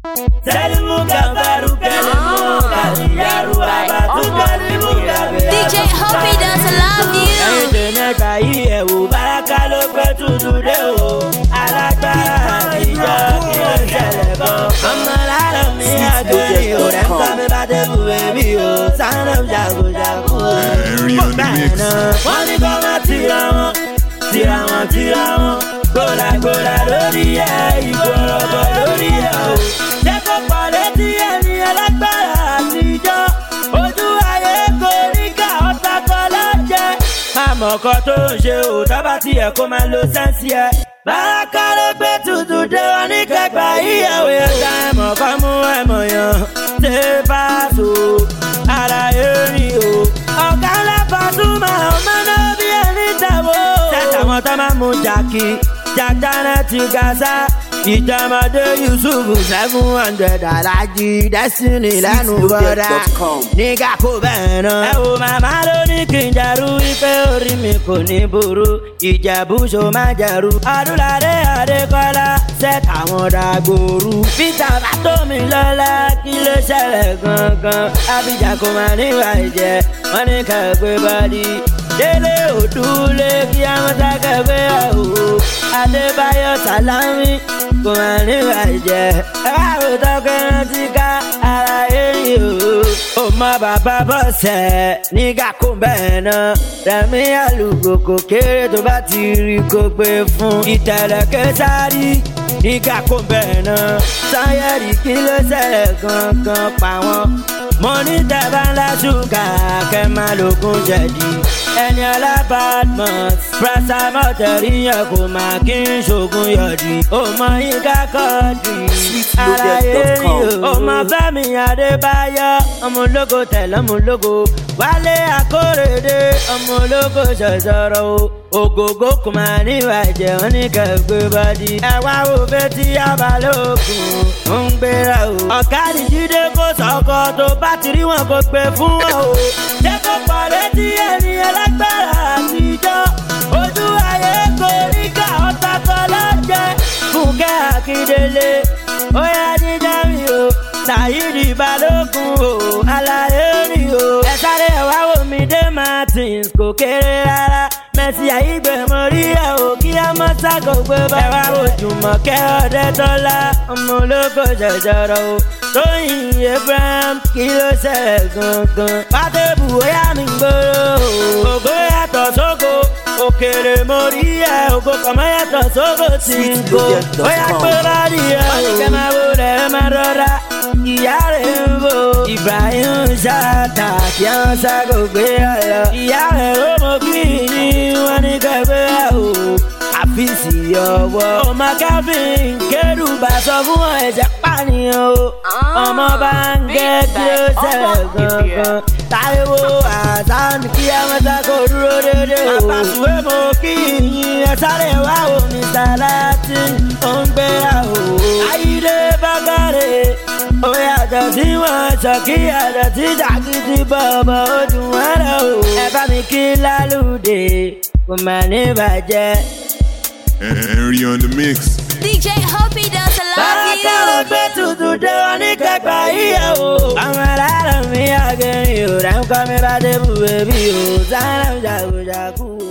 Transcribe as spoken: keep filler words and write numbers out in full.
D J Hoppy doesn't love you. Gola gola lórí ẹ̀ ìgbọ̀rọ̀gbọ̀ lórí ẹ̀ o. Jẹ́ kó pàdé tí ẹni ẹlẹ́gbẹ̀rẹ̀ àtijọ́. Ojú ayé kò ní ká ọ̀tá kan lọ́jẹ́. Àmọ̀kọ́ tó ń ṣe ò tábà tí ẹ̀ kó máa lo sẹ́ǹsì ẹ̀. Báràkà ló gbé tutù dé wọn ní kẹgbà ìyàwó ẹ̀ka ẹ̀mọ̀kọ́ mú ẹ̀mọ̀ yàn. Ṣé bá so ara erin o? Ọ̀gá ńlá Pasuma ọmọ náà bí ẹni tẹ̀wọ́. Sẹ́tàwọn tó máa mú jàkí. Jàdánà ti Gaza, ìjàmọ̀dé Yusufu seven hundred alájí Destiny lẹ́nu bọ́dá. Nígà kó bẹ́ẹ̀ náà. Ẹ wo màmá ló ní kí n jẹ̀rú wípé orí mi kò ní burú. Ìjẹ̀bú ṣo máa jẹ̀rú. Ọdúnládé Adékọ́lá set àwọn dàgbòrú. Peter Batomi lọ́lá kí ló ṣẹlẹ̀ gangan. Abidjan kò máa níwà ìjẹ́, wọ́n ní kẹ́gbẹ́ bọ́dí. Délé òdúlé kí àwọn sákẹ́gbẹ́ ẹ̀hó. Adébáyọ̀ Sàlámì kò máa níwà ìjẹ́. Ẹ bá rò tọ́kẹ́ rántí ká ara eré o. Ó mọ bàbá bọ́sẹ̀ nígà kó bẹ́ẹ̀ náà. Rẹ̀mí àlùkò kò kéré tó bá ti rí kó gbé fún. Ìtẹ̀lẹ̀ Késárì nígà kó bẹ́ẹ̀ náà. Sanyẹ̀rì kí ló ṣẹlẹ̀ gangan pa wọ́n. Mo ní tẹ̀bá ńlá ṣúgà kẹ́ máa lògùn jẹ̀dí. Ẹni ọlá Badmus Prasamọ́ tẹ̀rí yẹn kò máa kí n ṣògùn yọ̀dí. Ó mọ Yínká Quadri aláyé rí o. Ó mọ Fẹ́mi Adébáyọ̀ ọmọ ológo tẹ̀lé ọmọ ológo. Wálé Akórèdé ọmọ ológo ṣọ̀ṣọ̀rọ̀ o. Ògògó kò máa níwà ìjẹ́ wọn ní kẹ̀gbẹ́ bọ́dí. Ẹ wá wo Fẹ́tí Abalógun ó ń gbéra o. Ọ̀kadì Jídé kò sọ̀kọ̀ tó bá ti rí wọn kò gbé fún wọn o. Jẹ́ kó pọ̀ létí ẹni ẹlẹ́gbẹ̀rẹ̀ àtijọ́. Ojú ayé kò ní ká ọ̀tá kan lọ́jẹ́. Fúnkẹ́ Akíndélé ó yá jíjá mi o. Sàyídì Balógun o, aláyé rí o. Ẹ sáré ẹ wá wò mí dé Martins kò kéré rárá. Mẹ́sì àyígbẹ́ mo rí ẹ̀ o kí á mọ́ ságo gbé bá. Ẹ wá wo Jùmọ̀kẹ́ Ọdẹ́tọ́lá ọmọ ológo ṣẹ̀ṣọ̀rọ̀ o. Tóyìn Abraham kí ló ṣẹlẹ̀ gangan. Pátébù ó yá mi gbòòrò o. Ògo yàtọ̀ sógo òkèrè mo rí ẹ̀. Ògo kọ̀mọ́ yàtọ̀ sógo tí ń go. Ó yá pé bọ́dí ẹ̀ o. Wọ́n ní kẹ́ máa wo rẹ̀ ẹ máa rọra. Ìyá rẹ̀ ń bò Ibrahim Ṣáàtà kí wọ́n ságo gbé ẹ lọ. Ìyá rẹ̀ ó mọ kí yín wọ́n ní kẹ́gbẹ́ ẹ̀ o. Àfíìsì ọwọ́ ọmọ Kevin Kérúbà sọ fún ẹ̀jẹ̀ pànìyàn o. Ọmọ bá ń gẹ́ kí ó ṣẹlẹ̀ gangan. Táíwò Hasan kí ẹ mọ́ sáko dúró dédé o. Àpàṣùwé mo kí yín ẹ sáré wá o. Mister Latin ó ń gbé ẹ o. Ayídé Bákàrè ó yàtọ̀ sí wọn sọ kí yàtọ̀ sí jàgídí bọ̀bọ̀ ó dùn wọ́n lọ o. Ẹ bá mi kí Lálùdé kò mà ní bàjẹ́. Henry on the mix. D J Hoppy doesn't love you. Báràkà ló gbé tutù dé wọn ní kẹgbà ìyàwó. Àwọn aláàrọ̀ mi àgẹ̀rìn ò rẹ̀ ń kọ́ mi bá dé bùbẹ̀ bí o. Sáyẹn jagunjagun o.